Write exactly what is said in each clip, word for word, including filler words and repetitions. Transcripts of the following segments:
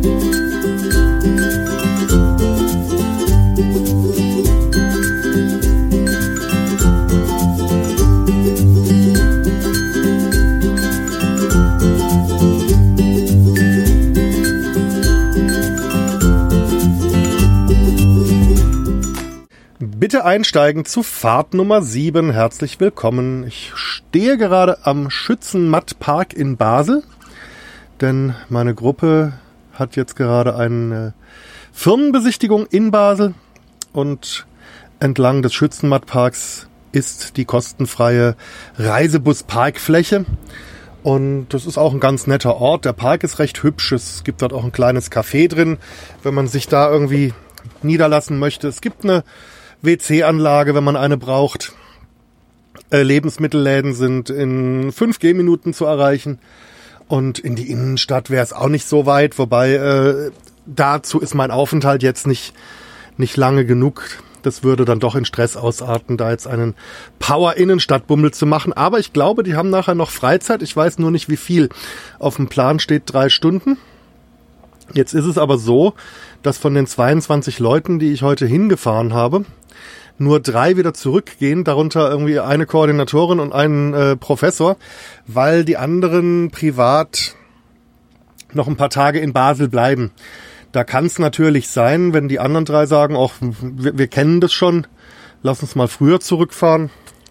Bitte einsteigen zu Fahrt Nummer sieben. Herzlich willkommen. Ich stehe gerade am Schützenmatt-Park in Basel, denn meine Gruppe hat jetzt gerade eine Firmenbesichtigung in Basel und entlang des Schützenmatt-Parks ist die kostenfreie Reisebus-Parkfläche. Und das ist auch ein ganz netter Ort. Der Park ist recht hübsch. Es gibt dort auch ein kleines Café drin, wenn man sich da irgendwie niederlassen möchte. Es gibt eine W C-Anlage, wenn man eine braucht. Äh, Lebensmittelläden sind in fünf Gehminuten zu erreichen. Und in die Innenstadt wäre es auch nicht so weit. Wobei äh, dazu ist mein Aufenthalt jetzt nicht, nicht lange genug. Das würde dann doch in Stress ausarten, da jetzt einen Power-Innenstadtbummel zu machen. Aber ich glaube, die haben nachher noch Freizeit. Ich weiß nur nicht, wie viel. Auf dem Plan steht drei Stunden. Jetzt ist es aber so, dass von den zweiundzwanzig Leuten, die ich heute hingefahren habe, nur drei wieder zurückgehen, darunter irgendwie eine Koordinatorin und ein äh, Professor, weil die anderen privat noch ein paar Tage in Basel bleiben. Da kann es natürlich sein, wenn die anderen drei sagen, auch wir, wir kennen das schon, lass uns mal früher zurückfahren,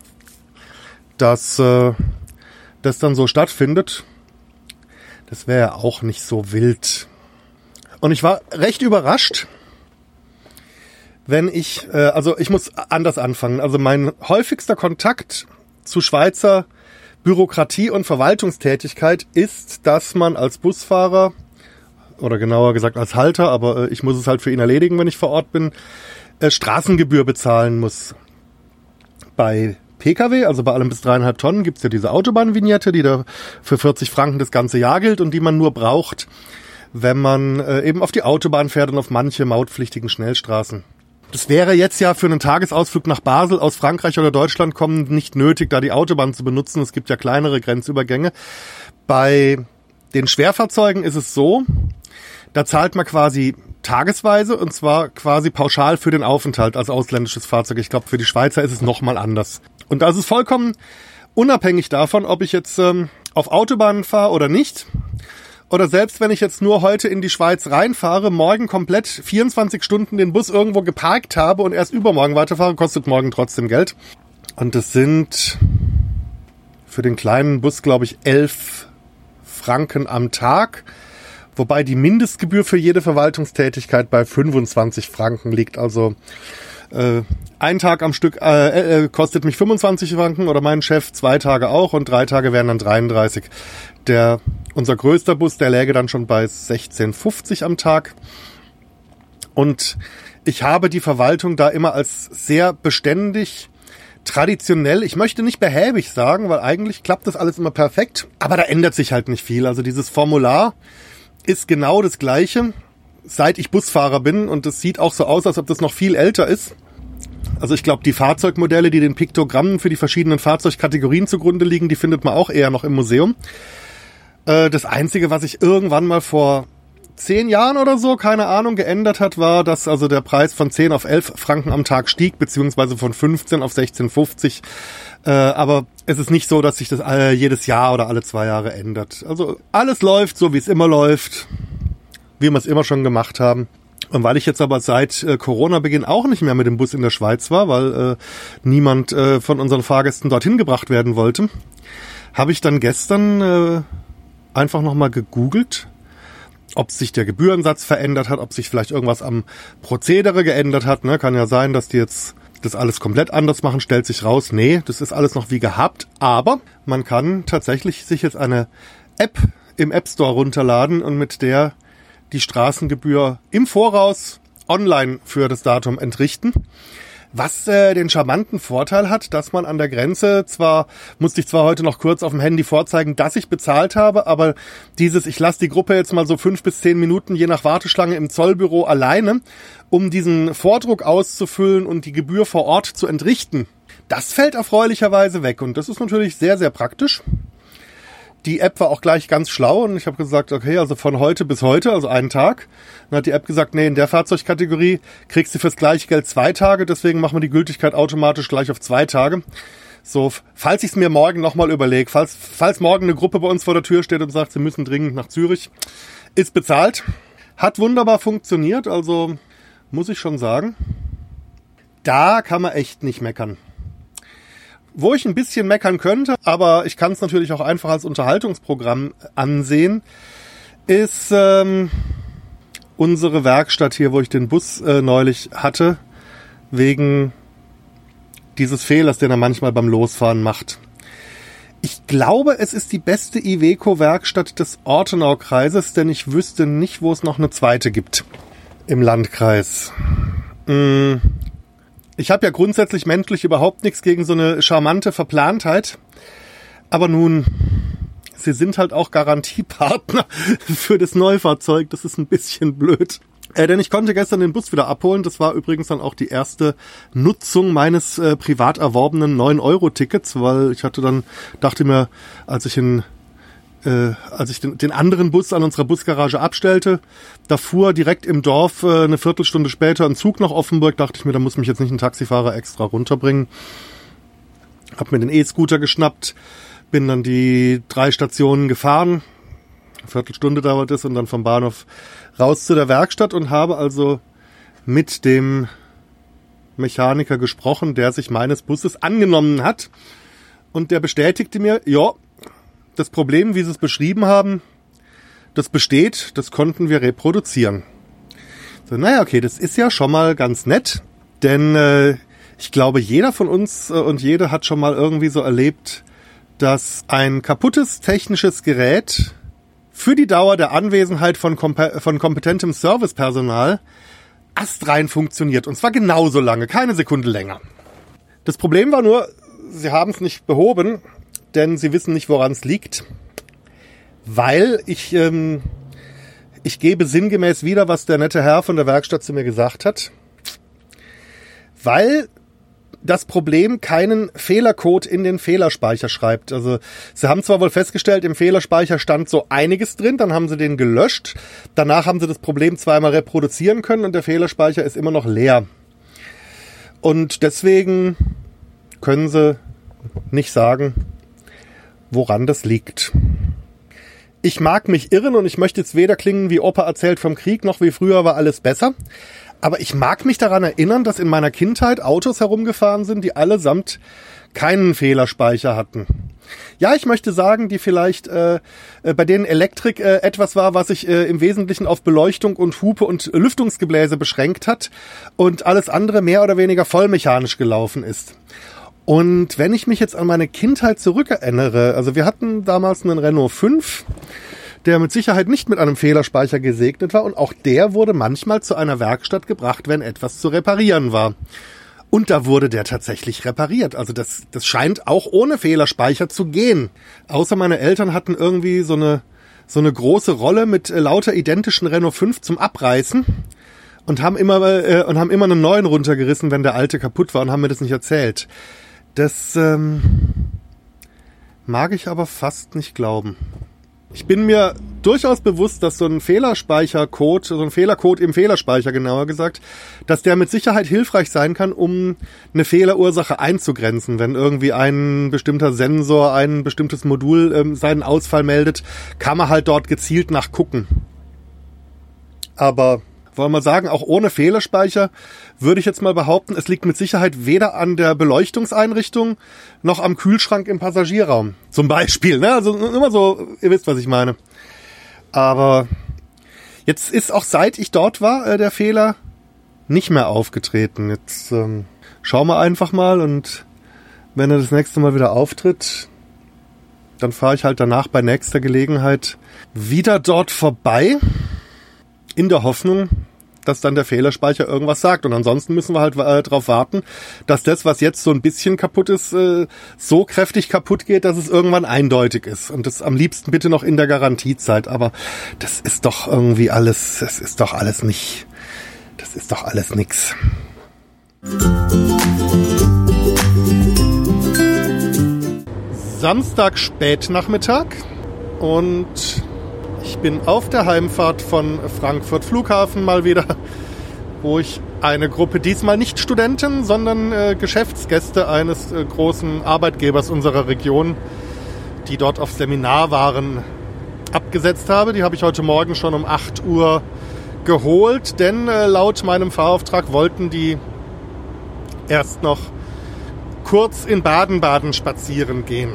dass äh, das dann so stattfindet. Das wäre ja auch nicht so wild. Und ich war recht überrascht, wenn ich, äh, also ich muss anders anfangen. Also mein häufigster Kontakt zu Schweizer Bürokratie und Verwaltungstätigkeit ist, dass man als Busfahrer, oder genauer gesagt als Halter, aber äh, ich muss es halt für ihn erledigen, wenn ich vor Ort bin, äh, Straßengebühr bezahlen muss. Bei P K W, also bei allem bis dreieinhalb Tonnen, gibt's ja diese Autobahnvignette, die da für vierzig Franken das ganze Jahr gilt und die man nur braucht, wenn man äh, eben auf die Autobahn fährt und auf manche mautpflichtigen Schnellstraßen. Das wäre jetzt ja für einen Tagesausflug nach Basel aus Frankreich oder Deutschland kommen nicht nötig, da die Autobahn zu benutzen. Es gibt ja kleinere Grenzübergänge. Bei den Schwerfahrzeugen ist es so, da zahlt man quasi tagesweise und zwar quasi pauschal für den Aufenthalt als ausländisches Fahrzeug. Ich glaube, für die Schweizer ist es nochmal anders. Und da ist es vollkommen unabhängig davon, ob ich jetzt ähm, auf Autobahnen fahre oder nicht. Oder selbst wenn ich jetzt nur heute in die Schweiz reinfahre, morgen komplett vierundzwanzig Stunden den Bus irgendwo geparkt habe und erst übermorgen weiterfahre, kostet morgen trotzdem Geld. Und das sind für den kleinen Bus, glaube ich, elf Franken am Tag. Wobei die Mindestgebühr für jede Verwaltungstätigkeit bei fünfundzwanzig Franken liegt. Also äh, ein Tag am Stück äh, äh, kostet mich fünfundzwanzig Franken oder mein Chef, zwei Tage auch und drei Tage wären dann dreiunddreißig. Der, unser größter Bus, der läge dann schon bei sechzehn fünfzig am Tag. Und ich habe die Verwaltung da immer als sehr beständig, traditionell, ich möchte nicht behäbig sagen, weil eigentlich klappt das alles immer perfekt, aber da ändert sich halt nicht viel. Also dieses Formular ist genau das gleiche, seit ich Busfahrer bin und es sieht auch so aus, als ob das noch viel älter ist. Also ich glaube, die Fahrzeugmodelle, die den Piktogrammen für die verschiedenen Fahrzeugkategorien zugrunde liegen, die findet man auch eher noch im Museum. Das Einzige, was ich irgendwann mal vor zehn Jahren oder so, keine Ahnung, geändert hat, war, dass also der Preis von zehn auf elf Franken am Tag stieg, beziehungsweise von fünfzehn auf sechzehn fünfzig. Aber es ist nicht so, dass sich das jedes Jahr oder alle zwei Jahre ändert. Also alles läuft so, wie es immer läuft, wie wir es immer schon gemacht haben. Und weil ich jetzt aber seit äh, Corona-Beginn auch nicht mehr mit dem Bus in der Schweiz war, weil äh, niemand äh, von unseren Fahrgästen dorthin gebracht werden wollte, habe ich dann gestern äh, einfach nochmal gegoogelt, ob sich der Gebührensatz verändert hat, ob sich vielleicht irgendwas am Prozedere geändert hat. Ne? Kann ja sein, dass die jetzt das alles komplett anders machen, stellt sich raus. Nee, das ist alles noch wie gehabt. Aber man kann tatsächlich sich jetzt eine App im App Store runterladen und mit der die Straßengebühr im Voraus online für das Datum entrichten. Was äh, den charmanten Vorteil hat, dass man an der Grenze zwar, musste ich zwar heute noch kurz auf dem Handy vorzeigen, dass ich bezahlt habe, aber dieses, ich lasse die Gruppe jetzt mal so fünf bis zehn Minuten je nach Warteschlange im Zollbüro alleine, um diesen Vordruck auszufüllen und die Gebühr vor Ort zu entrichten, das fällt erfreulicherweise weg und das ist natürlich sehr, sehr praktisch. Die App war auch gleich ganz schlau und ich habe gesagt, okay, also von heute bis heute, also einen Tag. Dann hat die App gesagt, nee, in der Fahrzeugkategorie kriegst du fürs gleiche Geld zwei Tage, deswegen machen wir die Gültigkeit automatisch gleich auf zwei Tage. So, falls ich es mir morgen nochmal überlege, falls, falls morgen eine Gruppe bei uns vor der Tür steht und sagt, sie müssen dringend nach Zürich, ist bezahlt. Hat wunderbar funktioniert, also muss ich schon sagen, da kann man echt nicht meckern. Wo ich ein bisschen meckern könnte, aber ich kann es natürlich auch einfach als Unterhaltungsprogramm ansehen, ist ähm, unsere Werkstatt hier, wo ich den Bus äh, neulich hatte, wegen dieses Fehlers, den er manchmal beim Losfahren macht. Ich glaube, es ist die beste Iveco-Werkstatt des Ortenau-Kreises, denn ich wüsste nicht, wo es noch eine zweite gibt im Landkreis. Mm. Ich habe ja grundsätzlich menschlich überhaupt nichts gegen so eine charmante Verplantheit. Aber nun, sie sind halt auch Garantiepartner für das Neufahrzeug. Das ist ein bisschen blöd. Äh, denn ich konnte gestern den Bus wieder abholen. Das war übrigens dann auch die erste Nutzung meines äh, privat erworbenen neun Euro Tickets, weil ich hatte dann, dachte mir, als ich in Äh, als ich den, den anderen Bus an unserer Busgarage abstellte, da fuhr direkt im Dorf äh, eine Viertelstunde später ein Zug nach Offenburg, dachte ich mir, da muss mich jetzt nicht ein Taxifahrer extra runterbringen. Hab mir den E-Scooter geschnappt, bin dann die drei Stationen gefahren, eine Viertelstunde dauert es und dann vom Bahnhof raus zu der Werkstatt und habe also mit dem Mechaniker gesprochen, der sich meines Busses angenommen hat und der bestätigte mir, ja, das Problem, wie Sie es beschrieben haben, das besteht, das konnten wir reproduzieren. So, naja, okay, das ist ja schon mal ganz nett, denn äh, ich glaube, jeder von uns äh, und jede hat schon mal irgendwie so erlebt, dass ein kaputtes technisches Gerät für die Dauer der Anwesenheit von, kompe- von kompetentem Servicepersonal astrein funktioniert. Und zwar genauso lange, keine Sekunde länger. Das Problem war nur, sie haben es nicht behoben, denn sie wissen nicht, woran es liegt, weil ich, ähm, ich gebe sinngemäß wieder, was der nette Herr von der Werkstatt zu mir gesagt hat, weil das Problem keinen Fehlercode in den Fehlerspeicher schreibt. Also sie haben zwar wohl festgestellt, im Fehlerspeicher stand so einiges drin, dann haben sie den gelöscht, danach haben sie das Problem zweimal reproduzieren können und der Fehlerspeicher ist immer noch leer. Und deswegen können sie nicht sagen, woran das liegt. Ich mag mich irren und ich möchte jetzt weder klingen wie Opa erzählt vom Krieg, noch wie früher war alles besser. Aber ich mag mich daran erinnern, dass in meiner Kindheit Autos herumgefahren sind, die allesamt keinen Fehlerspeicher hatten. Ja, ich möchte sagen, die vielleicht äh, bei denen Elektrik äh, etwas war, was sich äh, im Wesentlichen auf Beleuchtung und Hupe und Lüftungsgebläse beschränkt hat und alles andere mehr oder weniger vollmechanisch gelaufen ist. Und wenn ich mich jetzt an meine Kindheit zurückerinnere, also wir hatten damals einen Renault fünf, der mit Sicherheit nicht mit einem Fehlerspeicher gesegnet war und auch der wurde manchmal zu einer Werkstatt gebracht, wenn etwas zu reparieren war. Und da wurde der tatsächlich repariert. Also das, das scheint auch ohne Fehlerspeicher zu gehen. Außer meine Eltern hatten irgendwie so eine, so eine große Rolle mit äh, lauter identischen Renault fünf zum Abreißen und haben immer, äh, und haben immer einen neuen runtergerissen, wenn der alte kaputt war und haben mir das nicht erzählt. Das ähm, mag ich aber fast nicht glauben. Ich bin mir durchaus bewusst, dass so ein Fehlerspeichercode, so ein Fehlercode im Fehlerspeicher genauer gesagt, dass der mit Sicherheit hilfreich sein kann, um eine Fehlerursache einzugrenzen. Wenn irgendwie ein bestimmter Sensor, ein bestimmtes Modul ähm, seinen Ausfall meldet, kann man halt dort gezielt nachgucken. Aber wollen wir sagen, auch ohne Fehlerspeicher würde ich jetzt mal behaupten, es liegt mit Sicherheit weder an der Beleuchtungseinrichtung noch am Kühlschrank im Passagierraum. Zum Beispiel, ne? Also immer so, ihr wisst, was ich meine. Aber jetzt ist auch seit ich dort war, äh, der Fehler nicht mehr aufgetreten. Jetzt ähm, schauen wir einfach mal und wenn er das nächste Mal wieder auftritt, dann fahre ich halt danach bei nächster Gelegenheit wieder dort vorbei. In der Hoffnung, dass dann der Fehlerspeicher irgendwas sagt. Und ansonsten müssen wir halt äh, darauf warten, dass das, was jetzt so ein bisschen kaputt ist, äh, so kräftig kaputt geht, dass es irgendwann eindeutig ist. Und das am liebsten bitte noch in der Garantiezeit. Aber das ist doch irgendwie alles, das ist doch alles nicht, das ist doch alles nix. Samstag Spätnachmittag. und ich bin auf der Heimfahrt von Frankfurt Flughafen mal wieder, wo ich eine Gruppe, diesmal nicht Studenten, sondern äh, Geschäftsgäste eines äh, großen Arbeitgebers unserer Region, die dort auf Seminar waren, abgesetzt habe. Die habe ich heute Morgen schon um acht Uhr geholt, denn äh, laut meinem Fahrauftrag wollten die erst noch kurz in Baden-Baden spazieren gehen,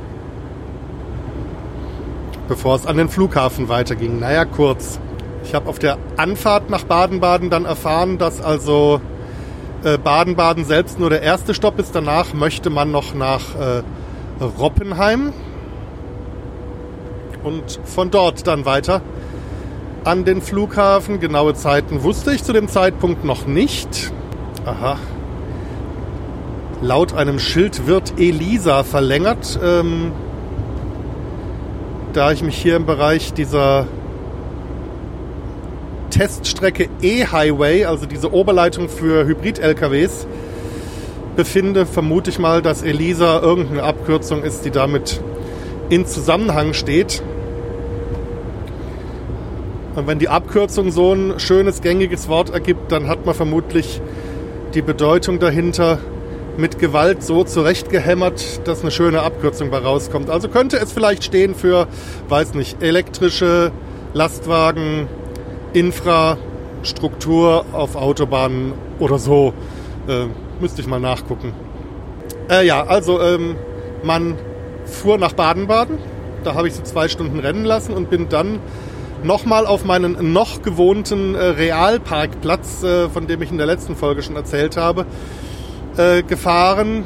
bevor es an den Flughafen weiterging. Naja, kurz. Ich habe auf der Anfahrt nach Baden-Baden dann erfahren, dass also äh, Baden-Baden selbst nur der erste Stopp ist. Danach möchte man noch nach äh, Roppenheim und von dort dann weiter an den Flughafen. Genaue Zeiten wusste ich zu dem Zeitpunkt noch nicht. Aha. Laut einem Schild wird Elisa verlängert. Ähm, da ich mich hier im Bereich dieser Teststrecke E-Highway, also diese Oberleitung für Hybrid-L K Ws, befinde, vermute ich mal, dass Elisa irgendeine Abkürzung ist, die damit in Zusammenhang steht. Und wenn die Abkürzung so ein schönes, gängiges Wort ergibt, dann hat man vermutlich die Bedeutung dahinter mit Gewalt so zurechtgehämmert, dass eine schöne Abkürzung bei rauskommt. Also könnte es vielleicht stehen für, weiß nicht, elektrische Lastwagen, Infrastruktur auf Autobahnen oder so. Äh, müsste ich mal nachgucken. Äh, ja, also ähm, man fuhr nach Baden-Baden. Da habe ich so zwei Stunden rennen lassen und bin dann nochmal auf meinen noch gewohnten äh, Realparkplatz, äh, von dem ich in der letzten Folge schon erzählt habe, äh, gefahren.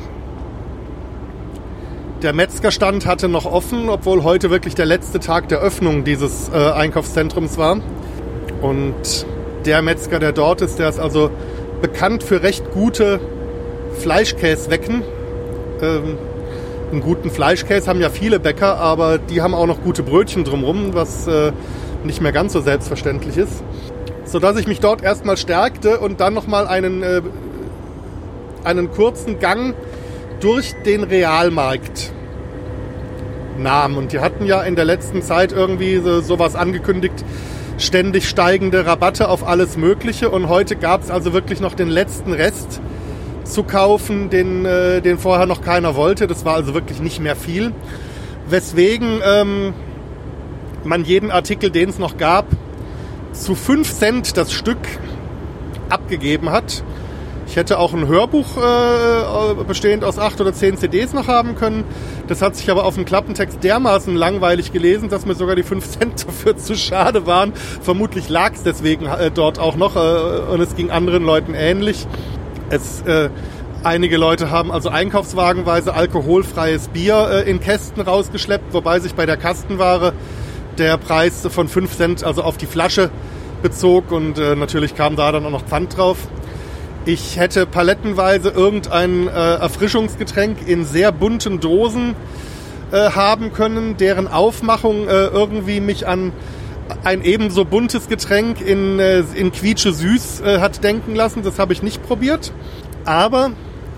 Der Metzgerstand hatte noch offen, obwohl heute wirklich der letzte Tag der Öffnung dieses äh, Einkaufszentrums war. Und der Metzger, der dort ist, der ist also bekannt für recht gute Fleischkäswecken. Ähm, einen guten Fleischkäse haben ja viele Bäcker, aber die haben auch noch gute Brötchen drumherum, was äh, nicht mehr ganz so selbstverständlich ist. Sodass ich mich dort erstmal stärkte und dann nochmal einen, äh, einen kurzen Gang durch den Realmarkt nahm. Und die hatten ja in der letzten Zeit irgendwie so, sowas angekündigt, ständig steigende Rabatte auf alles Mögliche. Und heute gab es also wirklich noch den letzten Rest zu kaufen, den, äh, den vorher noch keiner wollte. Das war also wirklich nicht mehr viel. Weswegen ähm, man jeden Artikel, den es noch gab, zu fünf Cent das Stück abgegeben hat. Ich hätte auch ein Hörbuch äh, bestehend aus acht oder zehn C Ds noch haben können. Das hat sich aber auf dem Klappentext dermaßen langweilig gelesen, dass mir sogar die fünf Cent dafür zu schade waren. Vermutlich lag es deswegen äh, dort auch noch äh, und es ging anderen Leuten ähnlich. Es, äh, einige Leute haben also einkaufswagenweise alkoholfreies Bier äh, in Kästen rausgeschleppt, wobei sich bei der Kastenware der Preis von fünf Cent also auf die Flasche bezog und äh, natürlich kam da dann auch noch Pfand drauf. Ich hätte palettenweise irgendein äh, Erfrischungsgetränk in sehr bunten Dosen äh, haben können, deren Aufmachung äh, irgendwie mich an ein ebenso buntes Getränk in, äh, in Quietsche süß äh, hat denken lassen. Das habe ich nicht probiert. Aber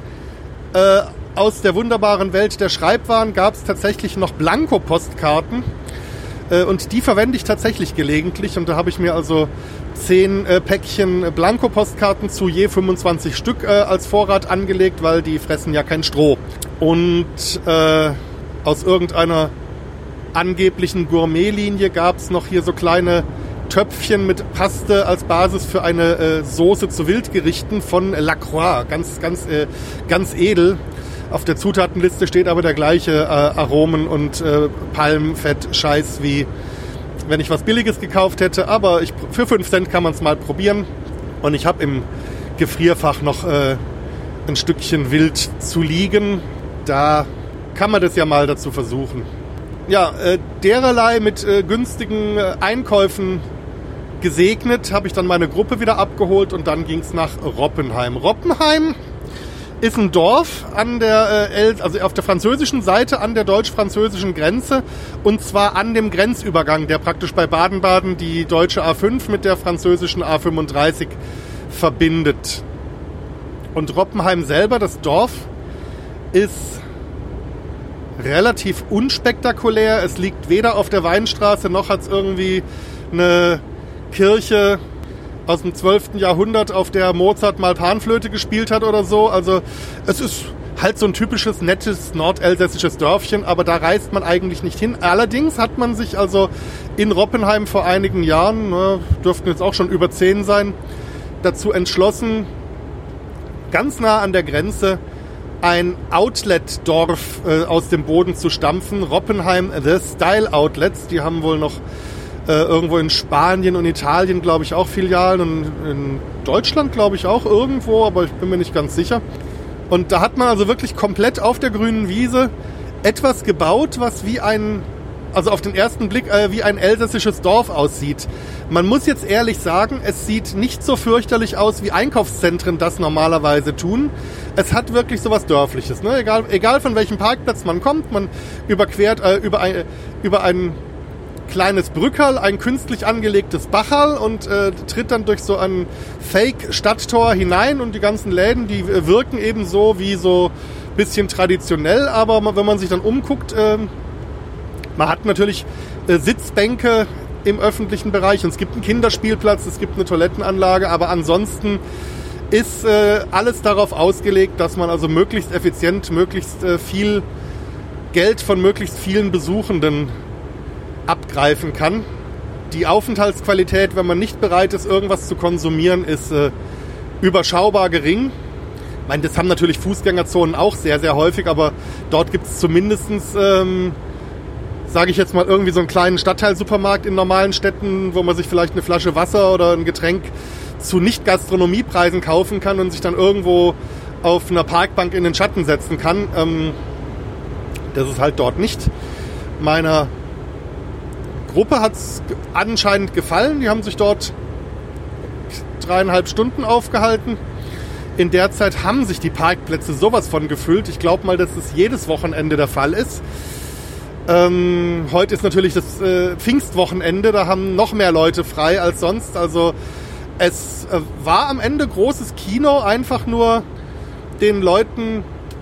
äh, aus der wunderbaren Welt der Schreibwaren gab es tatsächlich noch Blanko-Postkarten. Äh, und die verwende ich tatsächlich gelegentlich. Und da habe ich mir also zehn äh, Päckchen Blanko-Postkarten zu je fünfundzwanzig Stück äh, als Vorrat angelegt, weil die fressen ja kein Stroh. Und äh, aus irgendeiner angeblichen Gourmet-Linie gab es noch hier so kleine Töpfchen mit Paste als Basis für eine äh, Soße zu Wildgerichten von Lacroix. Ganz, ganz, äh, ganz edel. Auf der Zutatenliste steht aber der gleiche äh, Aromen- und äh, Palmfett-Scheiß wie wenn ich was Billiges gekauft hätte. Aber ich, für fünf Cent kann man es mal probieren. Und ich habe im Gefrierfach noch äh, ein Stückchen Wild zu liegen. Da kann man das ja mal dazu versuchen. Ja, äh, dererlei mit äh, günstigen äh, Einkäufen gesegnet, habe ich dann meine Gruppe wieder abgeholt und dann ging es nach Roppenheim. Roppenheim ist ein Dorf an der, äh, also auf der französischen Seite an der deutsch-französischen Grenze und zwar an dem Grenzübergang, der praktisch bei Baden-Baden die deutsche A fünf mit der französischen A fünfunddreißig verbindet. Und Roppenheim selber, das Dorf, ist relativ unspektakulär. Es liegt weder auf der Weinstraße, noch hat es irgendwie eine Kirche aus dem zwölften Jahrhundert, auf der Mozart mal Panflöte gespielt hat oder so. Also es ist halt so ein typisches, nettes nordelsässisches Dörfchen, aber da reist man eigentlich nicht hin. Allerdings hat man sich also in Roppenheim vor einigen Jahren, ne, dürften jetzt auch schon über zehn sein, dazu entschlossen, ganz nah an der Grenze ein Outlet-Dorf äh, aus dem Boden zu stampfen. Roppenheim The Style Outlets, die haben wohl noch äh, irgendwo in Spanien und Italien, glaube ich, auch Filialen und in Deutschland, glaube ich, auch irgendwo, aber ich bin mir nicht ganz sicher. Und da hat man also wirklich komplett auf der grünen Wiese etwas gebaut, was wie ein, also auf den ersten Blick äh, wie ein elsässisches Dorf aussieht. Man muss jetzt ehrlich sagen, es sieht nicht so fürchterlich aus, wie Einkaufszentren das normalerweise tun. Es hat wirklich sowas Dörfliches, ne? Egal, egal von welchem Parkplatz man kommt, man überquert äh, über, ein, über ein kleines Brückerl, ein künstlich angelegtes Bachal und äh, tritt dann durch so ein Fake-Stadttor hinein und die ganzen Läden, die äh, wirken eben so wie so ein bisschen traditionell, aber wenn man sich dann umguckt, äh, man hat natürlich äh, Sitzbänke im öffentlichen Bereich und es gibt einen Kinderspielplatz, es gibt eine Toilettenanlage, aber ansonsten ist äh, alles darauf ausgelegt, dass man also möglichst effizient, möglichst äh, viel Geld von möglichst vielen Besuchenden abgreifen kann. Die Aufenthaltsqualität, wenn man nicht bereit ist, irgendwas zu konsumieren, ist äh, überschaubar gering. Ich meine, das haben natürlich Fußgängerzonen auch sehr, sehr häufig, aber dort gibt es zumindestens, ähm, sage ich jetzt mal, irgendwie so einen kleinen Stadtteilsupermarkt in normalen Städten, wo man sich vielleicht eine Flasche Wasser oder ein Getränk zu Nicht-Gastronomiepreisen kaufen kann und sich dann irgendwo auf einer Parkbank in den Schatten setzen kann. Ähm, das ist halt dort nicht. Meiner Gruppe hat es anscheinend gefallen. Die haben sich dort dreieinhalb Stunden aufgehalten. In der Zeit haben sich die Parkplätze sowas von gefüllt. Ich glaube mal, dass es jedes Wochenende der Fall ist. Ähm, heute ist natürlich das äh, Pfingstwochenende. Da haben noch mehr Leute frei als sonst. Also es äh, war am Ende großes Kino, einfach nur den Leuten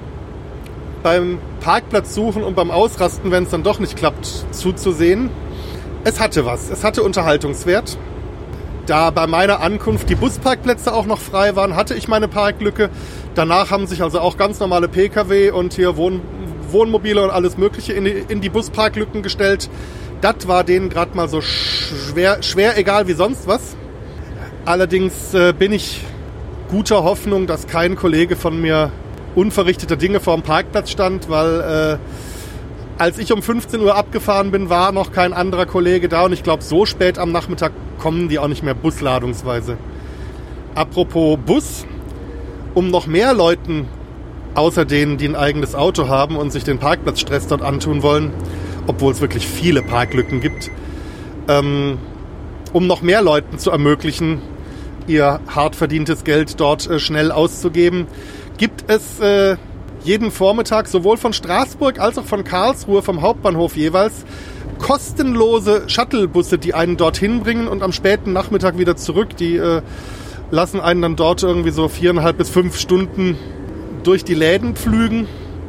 beim Parkplatz suchen und beim Ausrasten, wenn es dann doch nicht klappt, zuzusehen. Es hatte was, es hatte Unterhaltungswert. Da bei meiner Ankunft die Busparkplätze auch noch frei waren, hatte ich meine Parklücke. Danach haben sich also auch ganz normale Pkw und hier Wohn- Wohnmobile und alles Mögliche in die, in die Busparklücken gestellt. Das war denen gerade mal so schwer, schwer egal wie sonst was. Allerdings äh, bin ich guter Hoffnung, dass kein Kollege von mir unverrichteter Dinge vor dem Parkplatz stand, weil äh, als ich um fünfzehn Uhr abgefahren bin, war noch kein anderer Kollege da und ich glaube, so spät am Nachmittag kommen die auch nicht mehr busladungsweise. Apropos Bus, um noch mehr Leuten, außer denen, die ein eigenes Auto haben und sich den Parkplatzstress dort antun wollen, obwohl es wirklich viele Parklücken gibt, ähm, um noch mehr Leuten zu ermöglichen, ihr hart verdientes Geld dort äh, schnell auszugeben, gibt es äh, jeden Vormittag sowohl von Straßburg als auch von Karlsruhe vom Hauptbahnhof jeweils kostenlose Shuttlebusse, die einen dorthin bringen und am späten Nachmittag wieder zurück. Die äh, lassen einen dann dort irgendwie so viereinhalb bis fünf Stunden durch die Läden pflügen.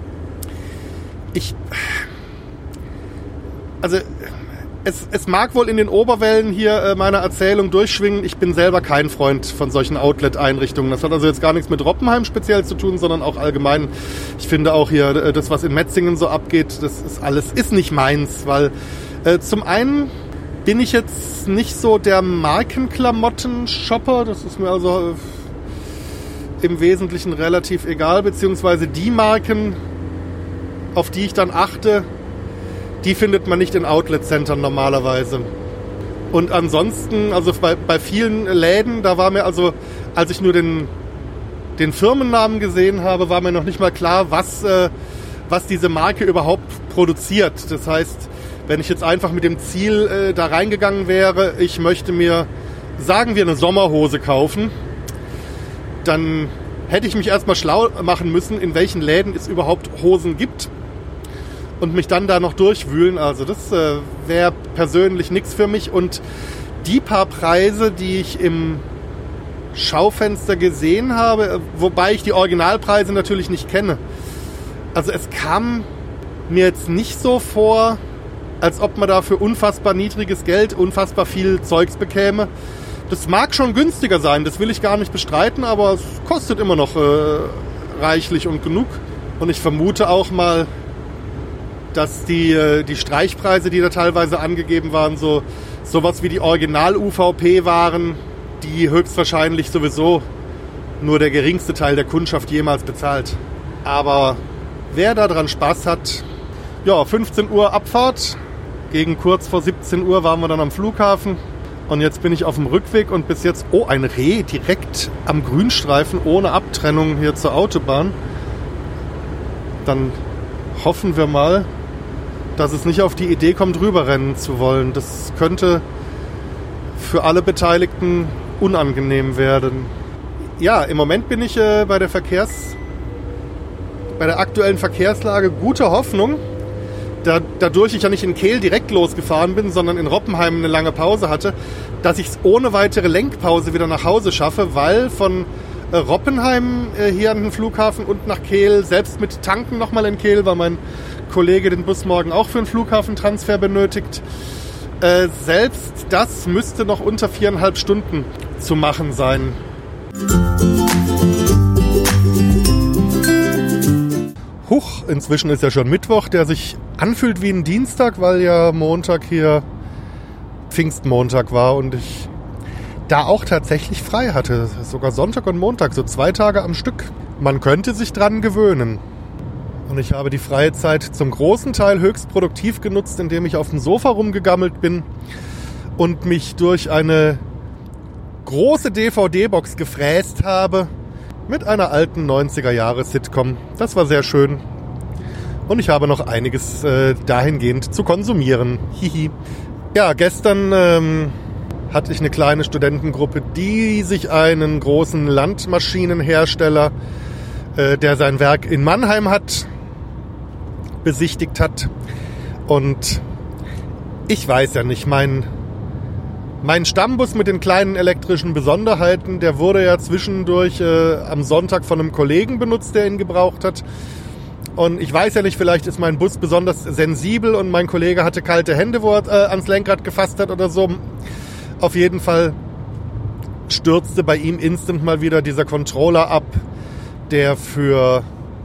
Ich, also es, es mag wohl in den Oberwellen hier äh, meiner Erzählung durchschwingen. Ich bin selber kein Freund von solchen Outlet-Einrichtungen. Das hat also jetzt gar nichts mit Roppenheim speziell zu tun, sondern auch allgemein. Ich finde auch hier, äh, das, was in Metzingen so abgeht, das ist alles, ist nicht meins, weil äh, zum einen bin ich jetzt nicht so der Markenklamotten-Shopper. Das ist mir also äh, im Wesentlichen relativ egal, beziehungsweise die Marken, auf die ich dann achte, die findet man nicht in Outlet-Centern normalerweise. Und ansonsten, also bei, bei vielen Läden, da war mir also, als ich nur den, den Firmennamen gesehen habe, war mir noch nicht mal klar, was, äh, was diese Marke überhaupt produziert. Das heißt, wenn ich jetzt einfach mit dem Ziel äh, da reingegangen wäre, ich möchte mir, sagen wir, eine Sommerhose kaufen, dann hätte ich mich erstmal schlau machen müssen, in welchen Läden es überhaupt Hosen gibt. Und mich dann da noch durchwühlen, also das äh, wäre persönlich nichts für mich. Und die paar Preise, die ich im Schaufenster gesehen habe, wobei ich die Originalpreise natürlich nicht kenne. Also es kam mir jetzt nicht so vor, als ob man da für unfassbar niedriges Geld unfassbar viel Zeugs bekäme. Das mag schon günstiger sein, das will ich gar nicht bestreiten, aber es kostet immer noch äh, reichlich und genug. Und ich vermute auch mal, dass die, äh, die Streichpreise, die da teilweise angegeben waren, so sowas wie die Original-U V P waren, die höchstwahrscheinlich sowieso nur der geringste Teil der Kundschaft jemals bezahlt. Aber wer da dran Spaß hat, ja, fünfzehn Uhr Abfahrt, gegen kurz vor siebzehn Uhr waren wir dann am Flughafen. Und jetzt bin ich auf dem Rückweg und bis jetzt, oh, ein Reh direkt am Grünstreifen ohne Abtrennung hier zur Autobahn. Dann hoffen wir mal, dass es nicht auf die Idee kommt, rüberrennen zu wollen. Das könnte für alle Beteiligten unangenehm werden. Ja, im Moment bin ich äh, bei der Verkehrs... bei der aktuellen Verkehrslage guter Hoffnung. Da, dadurch ich ja nicht in Kehl direkt losgefahren bin, sondern in Roppenheim eine lange Pause hatte, dass ich es ohne weitere Lenkpause wieder nach Hause schaffe, weil von äh, Roppenheim äh, hier an den Flughafen und nach Kehl, selbst mit Tanken nochmal in Kehl, weil mein Kollege den Bus morgen auch für einen Flughafentransfer benötigt, äh, selbst das müsste noch unter viereinhalb Stunden zu machen sein. Huch, inzwischen ist ja schon Mittwoch, der sich anfühlt wie ein Dienstag, weil ja Montag hier Pfingstmontag war und ich da auch tatsächlich frei hatte. Sogar Sonntag und Montag, so zwei Tage am Stück. Man könnte sich dran gewöhnen. Und ich habe die freie Zeit zum großen Teil höchst produktiv genutzt, indem ich auf dem Sofa rumgegammelt bin und mich durch eine große D V D-Box gefräst habe mit einer alten neunziger-Jahre-Sitcom. Das war sehr schön. Und ich habe noch einiges äh, dahingehend zu konsumieren. Hihi. Ja, gestern ähm, hatte ich eine kleine Studentengruppe, die sich einen großen Landmaschinenhersteller, äh, der sein Werk in Mannheim hat, besichtigt hat. Und ich weiß ja nicht, mein... Mein Stammbus mit den kleinen elektrischen Besonderheiten, der wurde ja zwischendurch äh, am Sonntag von einem Kollegen benutzt, der ihn gebraucht hat. Und ich weiß ja nicht, vielleicht ist mein Bus besonders sensibel und mein Kollege hatte kalte Hände, wo er äh, ans Lenkrad gefasst hat oder so. Auf jeden Fall stürzte bei ihm instant mal wieder dieser Controller ab, der für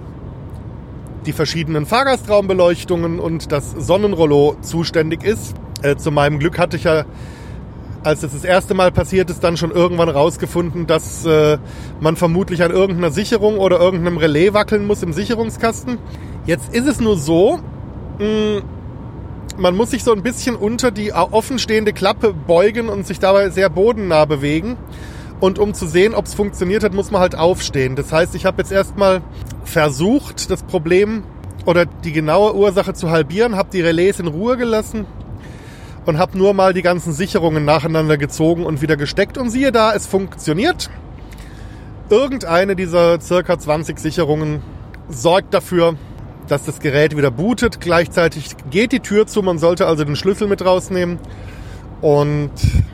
die verschiedenen Fahrgastraumbeleuchtungen und das Sonnenrollo zuständig ist. Äh, zu meinem Glück hatte ich ja, als es das erste Mal passiert ist, dann schon irgendwann rausgefunden, dass äh, man vermutlich an irgendeiner Sicherung oder irgendeinem Relais wackeln muss im Sicherungskasten. Jetzt ist es nur so, mh, man muss sich so ein bisschen unter die offenstehende Klappe beugen und sich dabei sehr bodennah bewegen. Und um zu sehen, ob es funktioniert hat, muss man halt aufstehen. Das heißt, ich habe jetzt erstmal versucht, das Problem oder die genaue Ursache zu halbieren, habe die Relais in Ruhe gelassen und habe nur mal die ganzen Sicherungen nacheinander gezogen und wieder gesteckt. Und siehe da, es funktioniert. Irgendeine dieser circa zwanzig Sicherungen sorgt dafür, dass das Gerät wieder bootet. Gleichzeitig geht die Tür zu, man sollte also den Schlüssel mit rausnehmen. Und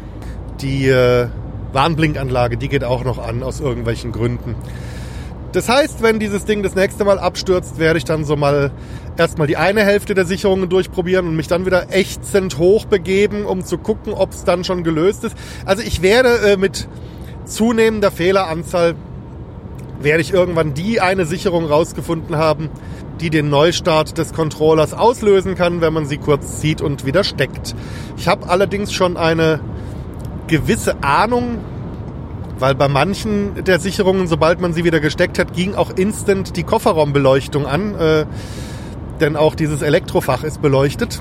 die äh, Warnblinkanlage, die geht auch noch an, aus irgendwelchen Gründen. Das heißt, wenn dieses Ding das nächste Mal abstürzt, werde ich dann so mal erstmal die eine Hälfte der Sicherungen durchprobieren und mich dann wieder ächzend hochbegeben, um zu gucken, ob es dann schon gelöst ist. Also ich werde äh, mit zunehmender Fehleranzahl, werde ich irgendwann die eine Sicherung rausgefunden haben, die den Neustart des Controllers auslösen kann, wenn man sie kurz zieht und wieder steckt. Ich habe allerdings schon eine gewisse Ahnung, weil bei manchen der Sicherungen, sobald man sie wieder gesteckt hat, ging auch instant die Kofferraumbeleuchtung an, äh, denn auch dieses Elektrofach ist beleuchtet.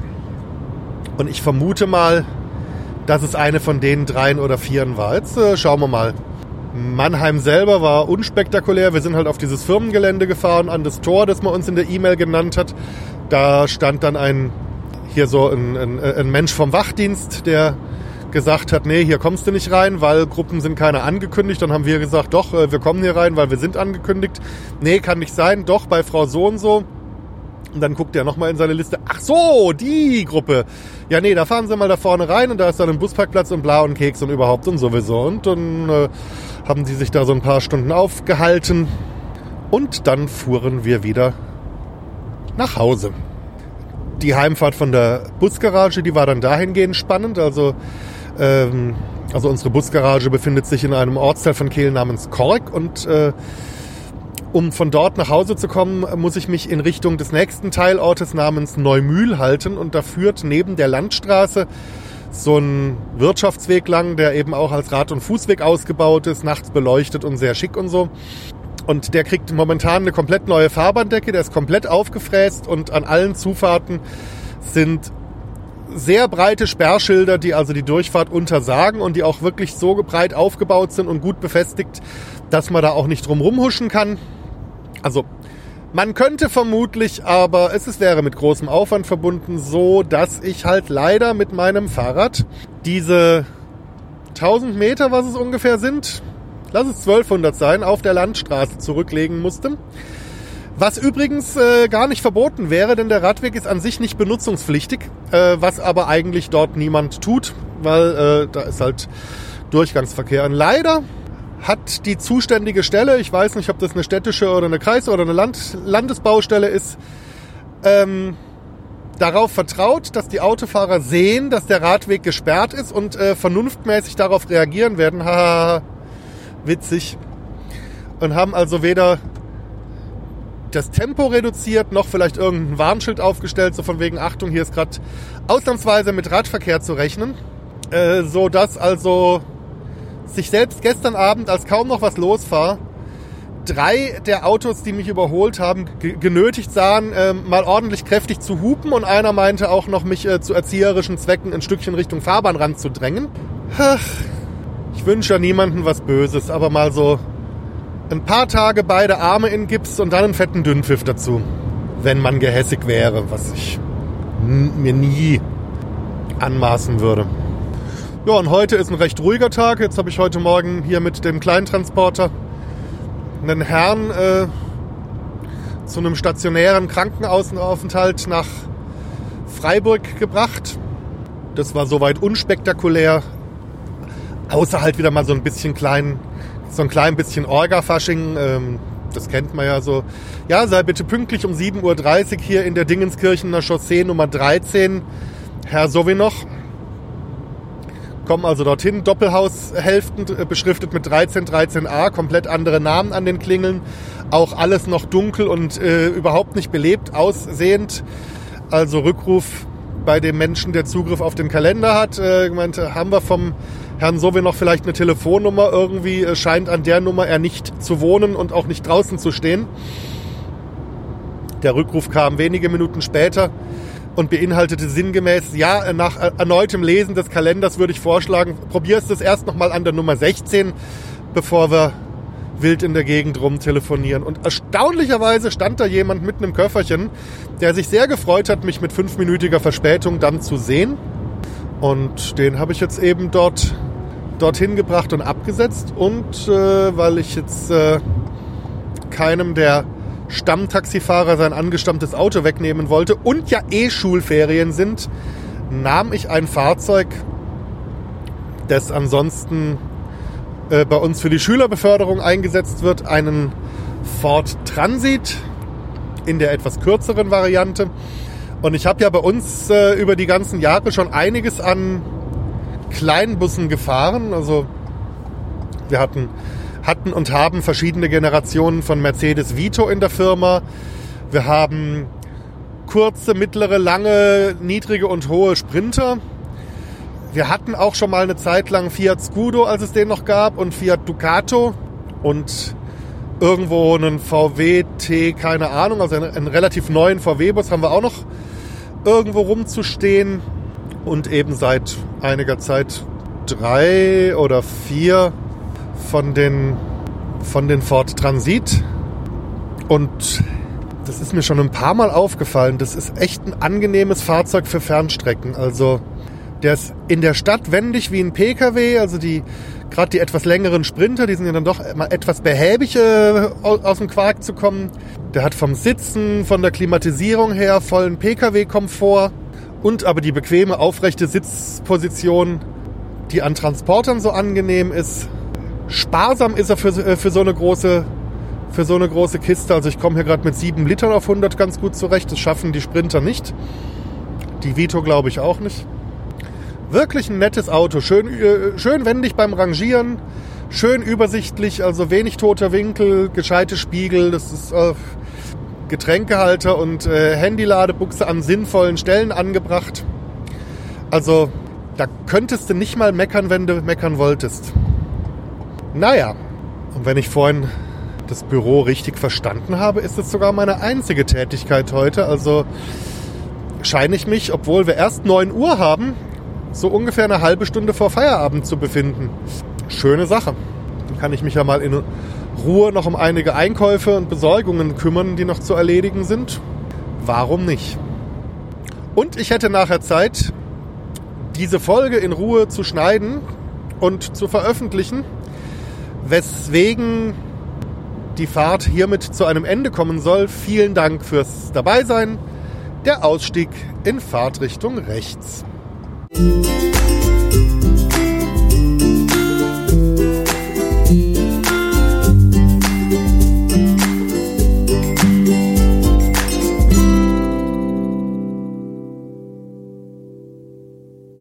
Und ich vermute mal, dass es eine von den dreien oder vieren war. Jetzt äh, schauen wir mal. Mannheim selber war unspektakulär. Wir sind halt auf dieses Firmengelände gefahren, an das Tor, das man uns in der E-Mail genannt hat. Da stand dann ein, hier so ein, ein, ein Mensch vom Wachdienst, der gesagt hat, nee, hier kommst du nicht rein, weil Gruppen sind keine angekündigt. Dann haben wir gesagt, doch, wir kommen hier rein, weil wir sind angekündigt. Nee, kann nicht sein, doch, bei Frau so und so. Und dann guckt er nochmal in seine Liste, ach so, die Gruppe. Ja, nee, da fahren sie mal da vorne rein und da ist dann ein Busparkplatz und bla und Keks und überhaupt und sowieso. Und dann äh, haben die sich da so ein paar Stunden aufgehalten und dann fuhren wir wieder nach Hause. die Heimfahrt von der Busgarage, die war dann dahingehend spannend. Also, ähm, also unsere Busgarage befindet sich in einem Ortsteil von Kehl namens Kork und äh, um von dort nach Hause zu kommen, muss ich mich in Richtung des nächsten Teilortes namens Neumühl halten und da führt neben der Landstraße so ein Wirtschaftsweg lang, der eben auch als Rad- und Fußweg ausgebaut ist, nachts beleuchtet und sehr schick und so. Und der kriegt momentan eine komplett neue Fahrbahndecke, der ist komplett aufgefräst und an allen Zufahrten sind sehr breite Sperrschilder, die also die Durchfahrt untersagen und die auch wirklich so breit aufgebaut sind und gut befestigt, dass man da auch nicht drum rumhuschen kann. Also man könnte vermutlich, aber es ist, wäre mit großem Aufwand verbunden, so dass ich halt leider mit meinem Fahrrad diese tausend Meter, was es ungefähr sind, lass es zwölfhundert sein, auf der Landstraße zurücklegen musste. Was übrigens äh, gar nicht verboten wäre, denn der Radweg ist an sich nicht benutzungspflichtig, äh, was aber eigentlich dort niemand tut, weil äh, da ist halt Durchgangsverkehr. Und leider hat die zuständige Stelle, ich weiß nicht, ob das eine städtische oder eine Kreis- oder eine Land- Landesbaustelle ist, ähm, darauf vertraut, dass die Autofahrer sehen, dass der Radweg gesperrt ist und äh, vernunftmäßig darauf reagieren werden. Haha, witzig. Und haben also weder das Tempo reduziert, noch vielleicht irgendein Warnschild aufgestellt, so von wegen Achtung, hier ist gerade ausnahmsweise mit Radverkehr zu rechnen. Äh, so dass also sich selbst gestern Abend, als kaum noch was los war, drei der Autos, die mich überholt haben, g- genötigt sahen, äh, mal ordentlich kräftig zu hupen und einer meinte auch noch, mich äh, zu erzieherischen Zwecken ein Stückchen Richtung Fahrbahnrand zu drängen. Ach, ich wünsche ja niemandem was Böses, aber mal so ein paar Tage beide Arme in Gips und dann einen fetten Dünnpfiff dazu, wenn man gehässig wäre, was ich n- mir nie anmaßen würde. Ja, und heute ist ein recht ruhiger Tag. Jetzt habe ich heute Morgen hier mit dem Kleintransporter einen Herrn äh, zu einem stationären Krankenaufenthalt nach Freiburg gebracht. Das war soweit unspektakulär, außer halt wieder mal so ein bisschen klein, so ein klein bisschen Orga-Fasching. Ähm, das kennt man ja so. Ja, sei bitte pünktlich um sieben Uhr dreißig hier in der Dingenskirchener Chaussee Nummer dreizehn, Herr Sowinoch. Kommen also dorthin, Doppelhaushälften, beschriftet mit dreizehn, dreizehn a, komplett andere Namen an den Klingeln, auch alles noch dunkel und äh, überhaupt nicht belebt aussehend. Also Rückruf bei dem Menschen, der Zugriff auf den Kalender hat. Äh, gemeint, haben wir vom Herrn Sowinoch vielleicht eine Telefonnummer? Irgendwie äh, scheint an der Nummer er nicht zu wohnen und auch nicht draußen zu stehen. Der Rückruf kam wenige Minuten später und beinhaltete sinngemäß, ja, nach erneutem Lesen des Kalenders würde ich vorschlagen, probierst es erst nochmal an der Nummer sechzehn, bevor wir wild in der Gegend rum telefonieren. Und erstaunlicherweise stand da jemand mit einem Köfferchen, der sich sehr gefreut hat, mich mit fünfminütiger Verspätung dann zu sehen. Und den habe ich jetzt eben dort dorthin gebracht und abgesetzt. Und äh, weil ich jetzt äh, keinem der Stammtaxifahrer sein angestammtes Auto wegnehmen wollte und ja eh Schulferien sind, nahm ich ein Fahrzeug, das ansonsten äh, bei uns für die Schülerbeförderung eingesetzt wird, einen Ford Transit in der etwas kürzeren Variante. Und ich habe ja bei uns äh, über die ganzen Jahre schon einiges an Kleinbussen gefahren. Also wir hatten hatten und haben verschiedene Generationen von Mercedes Vito in der Firma. Wir haben kurze, mittlere, lange, niedrige und hohe Sprinter. Wir hatten auch schon mal eine Zeit lang Fiat Scudo, als es den noch gab, und Fiat Ducato und irgendwo einen V W T, keine Ahnung, also einen, einen relativ neuen V W-Bus haben wir auch noch irgendwo rumzustehen und eben seit einiger Zeit drei oder vier von den, von den Ford Transit. Und das ist mir schon ein paar Mal aufgefallen. Das ist echt ein angenehmes Fahrzeug für Fernstrecken. Also der ist in der Stadt wendig wie ein P K W. Also die, gerade die etwas längeren Sprinter, die sind ja dann doch mal etwas behäbig, äh, aus dem Quark zu kommen. Der hat vom Sitzen, von der Klimatisierung her vollen P K W-Komfort und aber die bequeme, aufrechte Sitzposition, die an Transportern so angenehm ist. Sparsam ist er für, für so eine große, für so eine große Kiste. Also ich komme hier gerade mit sieben Litern auf hundert ganz gut zurecht. Das schaffen die Sprinter nicht. Die Vito glaube ich auch nicht. Wirklich ein nettes Auto. Schön, äh, schön wendig beim Rangieren. Schön übersichtlich, also wenig toter Winkel, gescheite Spiegel. Das ist äh, Getränkehalter und äh, Handyladebuchse an sinnvollen Stellen angebracht. Also da könntest du nicht mal meckern, wenn du meckern wolltest. Naja, und wenn ich vorhin das Büro richtig verstanden habe, ist es sogar meine einzige Tätigkeit heute. Also scheine ich mich, obwohl wir erst neun Uhr haben, so ungefähr eine halbe Stunde vor Feierabend zu befinden. Schöne Sache. Dann kann ich mich ja mal in Ruhe noch um einige Einkäufe und Besorgungen kümmern, die noch zu erledigen sind. Warum nicht? Und ich hätte nachher Zeit, diese Folge in Ruhe zu schneiden und zu veröffentlichen, weswegen die Fahrt hiermit zu einem Ende kommen soll. Vielen Dank fürs Dabeisein. Der Ausstieg in Fahrtrichtung rechts.